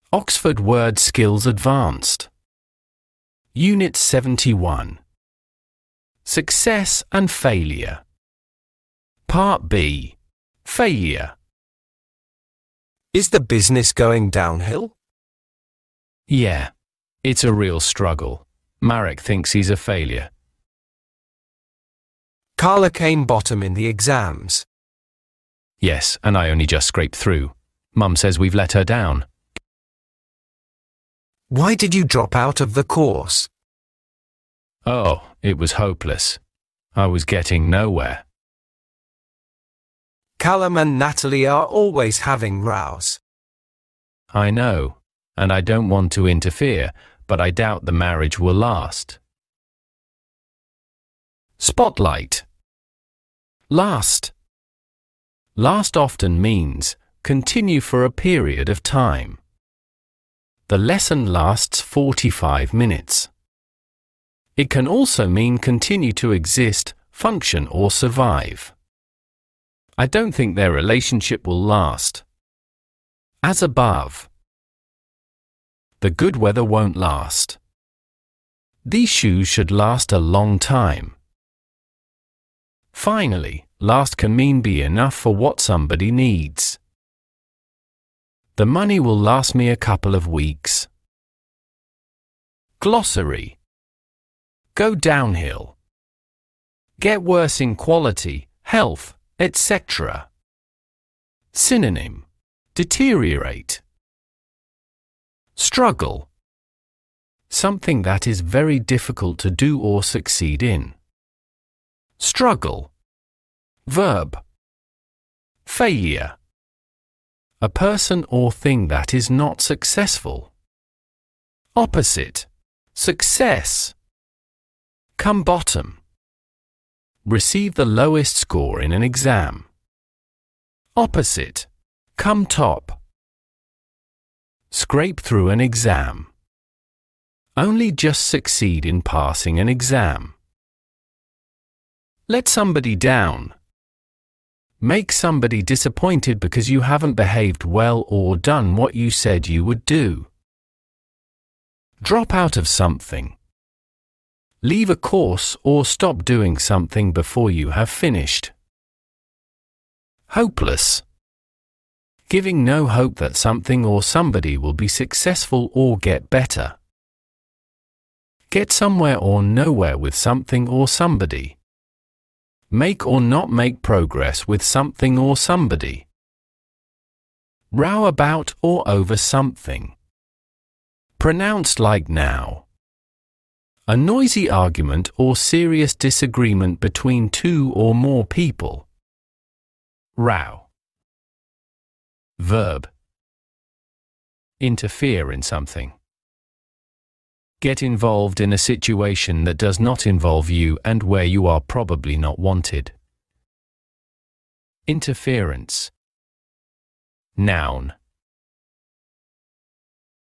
Oxford Word Skills Advanced. Unit 71. Success and Failure. Part B. Failure. Is the business going downhill? Yeah, it's a real struggle. Marek thinks he's a failure. Carla came bottom in the exams. Yes, and I only just scraped through. Mum says we've let her down. Why did you drop out of the course? Oh, it was hopeless. I was getting nowhere. Callum and Natalie are always having rows. I know, and I don't want to interfere, but I doubt the marriage will last. Spotlight. Last. Last often means continue for a period of time. The lesson lasts 45 minutes. It can also mean continue to exist, function, or survive. I don't think their relationship will last. As above. The good weather won't last. These shoes should last a long time. Finally, last can mean be enough for what somebody needs. The money will last me a couple of weeks. Glossary. Go downhill. Get worse in quality, health, etc. Synonym. Deteriorate. Struggle. Something that is very difficult to do or succeed in. Struggle. Verb. Failure. A person or thing that is not successful. Opposite. Success. Come bottom. Receive the lowest score in an exam. Opposite. Come top. Scrape through an exam. Only just succeed in passing an exam. Let somebody down. Make somebody disappointed because you haven't behaved well or done what you said you would do. Drop out of something. Leave a course or stop doing something before you have finished. Hopeless. Giving no hope that something or somebody will be successful or get better. Get somewhere or nowhere with something or somebody. Make or not make progress with something or somebody. Row about or over something. Pronounced like now. A noisy argument or serious disagreement between two or more people. Row. Verb. Interfere in something. Get involved in a situation that does not involve you and where you are probably not wanted. Interference. Noun.